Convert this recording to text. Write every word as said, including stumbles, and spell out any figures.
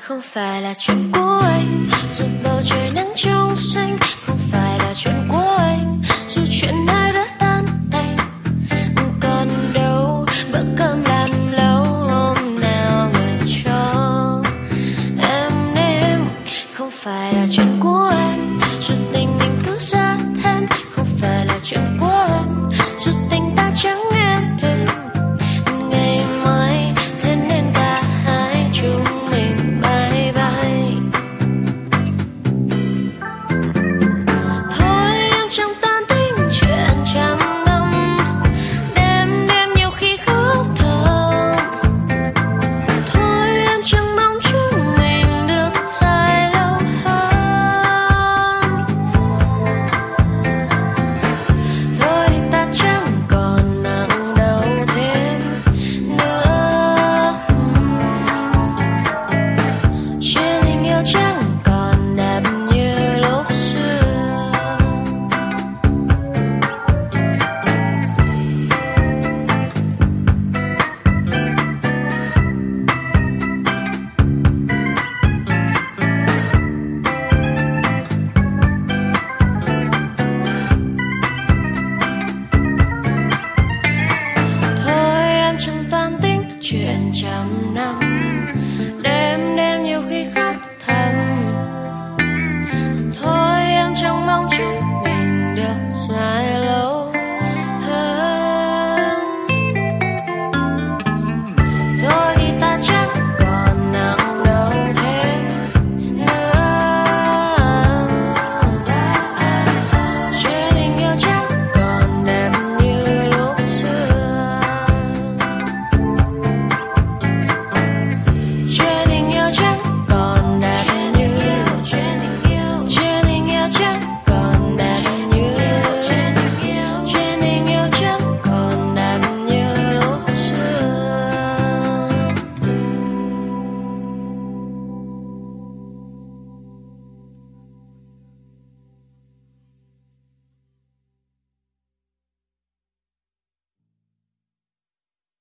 Không phải là chuyện của anh, dù bầu trời nắng trong xanh. Không phải là chuyện của anh, dù chuyện ai đã tan tành. Còn đâu bữa cơm làm lâu, hôm nào người cho em nếm. Không phải là chuyện của anh, dù tình mình cứ xa thêm. Không phải là chuyện của anh, dù tình ta chẳng em đêm. Ngày mai thế nên cả hai chúng mình bye bye. Thôi em chẳng toan tính chuyện trăm năm, đêm đêm nhiều khi khóc thầm. Thôi em chẳng mong chúng mình được dài lâu hơn. Thôi ta chẳng còn nặng đầu thêm nữa. Chuyện tình yêu chẳng còn đẹp như lúc xưa. Thôi em chẳng toan tính chuyện trăm năm.